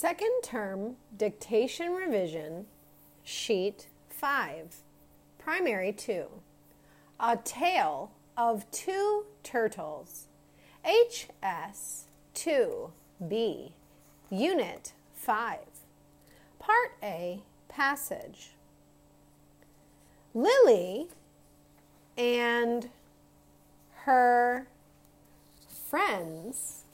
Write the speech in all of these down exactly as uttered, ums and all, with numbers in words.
Second term dictation revision, sheet five, primary two. A Tale of Two Turtles, H S two B, Unit five, Part A, Passage. Lily and her friends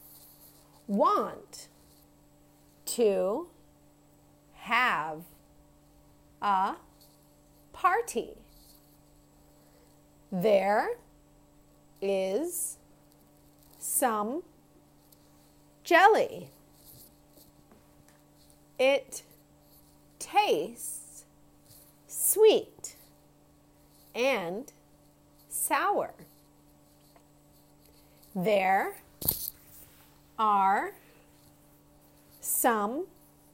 want to have a party. There is some jelly. It tastes sweet and sour. There are some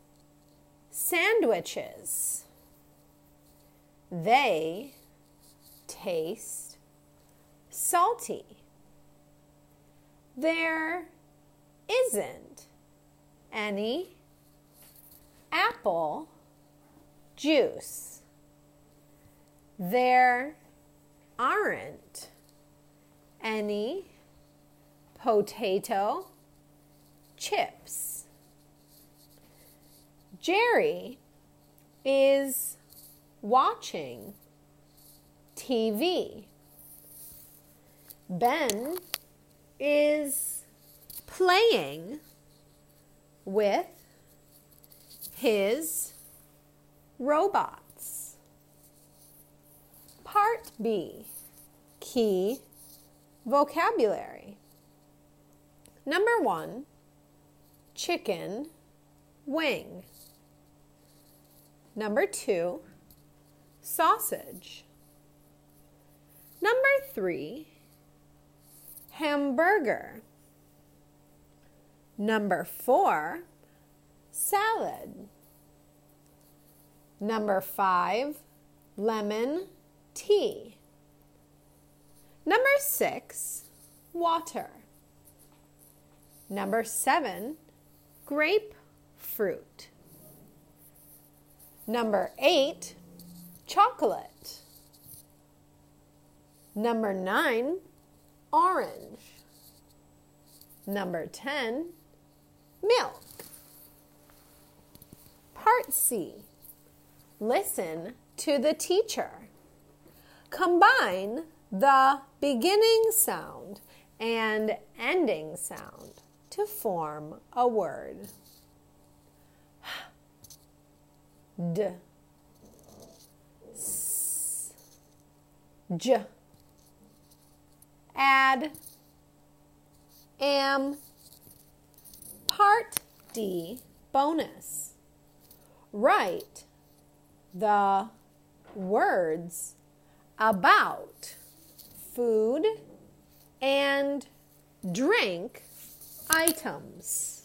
sandwiches. They taste salty. There isn't any apple juice. There aren't any potato chips. Jerry is watching T V. Ben is playing with his robots. Part B, key vocabulary. Number one, chicken wing. Number two, sausage. Number three, hamburger. Number four, salad. Number five, lemon tea. Number six, water. Number seven, grapefruit. Number eight, chocolate. Number nine, orange. Number ten, milk. Part C, listen to the teacher. Combine the beginning sound and ending sound to form a word. D, S, J. Add, am. Part D, bonus. Write the words about food and drink items.